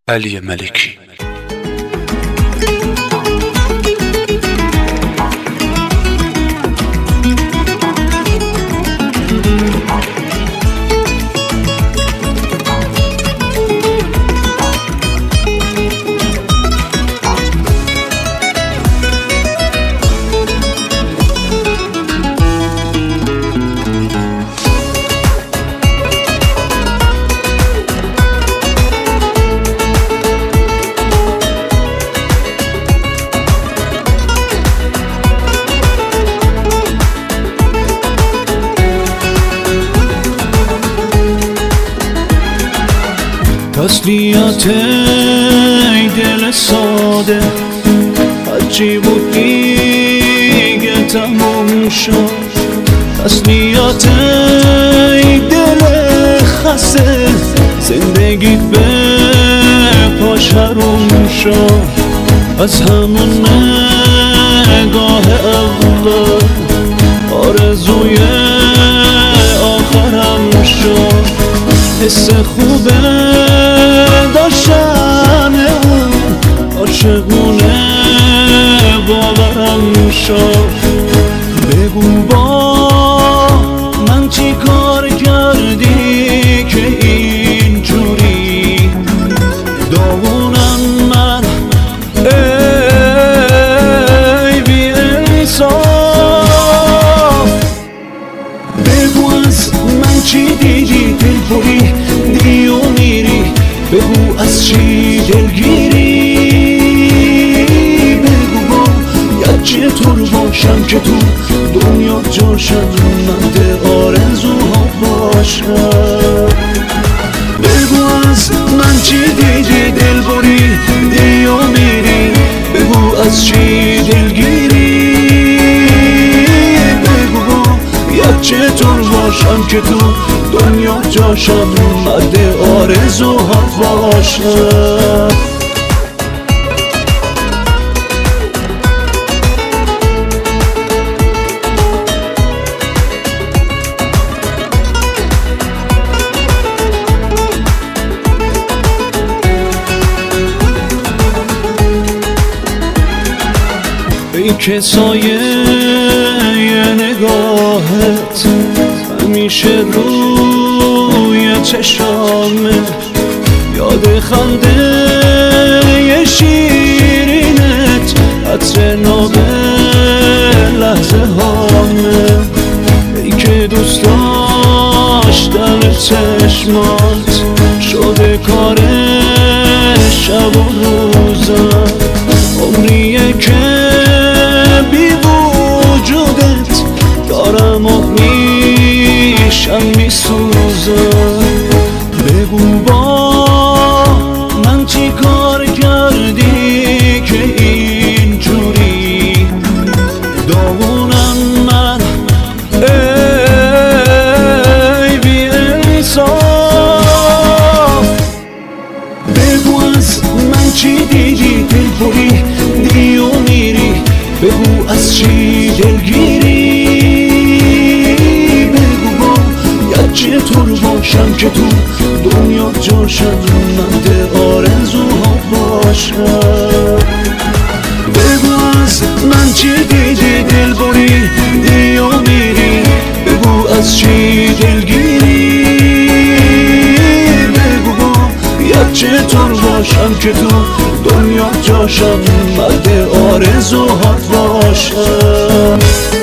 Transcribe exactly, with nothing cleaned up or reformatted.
علی ملکی. تسلیت ای دل ساده هرچی بود دیگه تموم شد. تسلیت ای دل خسته زندگیت به پاش حروم شد. از همون نگاه اول آرزوی آخرم شد. حس خوبه داشتن اون عاشقونه باورم شد. بگو با من چی کار کردی که اینجوری داغونم من ای بی انصاف. بگو از من چی دیدی دل بری دی و میری. بگو از چی دلگیری. بگو با یک چطور باشم که تو دنیا جاشم مند آرزوها باشم. بگو از من چی دیدی دل بری دی و میری. بگو از چی دلگیری. بگو با یک چطور باشم که تو دنیا جاشم مرد آرزوها باشم. ای که سایه نگاهت همیشه روی چشامه. یاد خنده شیرینت عطر ناب لحظه هامه. ای که دوست داشتن چشمات شده کار شب و روزم. عمریه که بی وجودت دارم و میشم میسوزم. بگو با من چی کار کردی که اینجوری داغونم من ای بی انصاف. بگو از من چی دیدی دل بری دی و میری. بگو از چی دلگیری. بگو با یک چطور باشم که تو دنیا جاشم مند آرزوها باشم. بگو از من چی دیدی دل بری دی و میری. بگو از چی دلگیری. بگو با یک چطور باشم که تو دنیا جاشم مرد آرزوها باشم.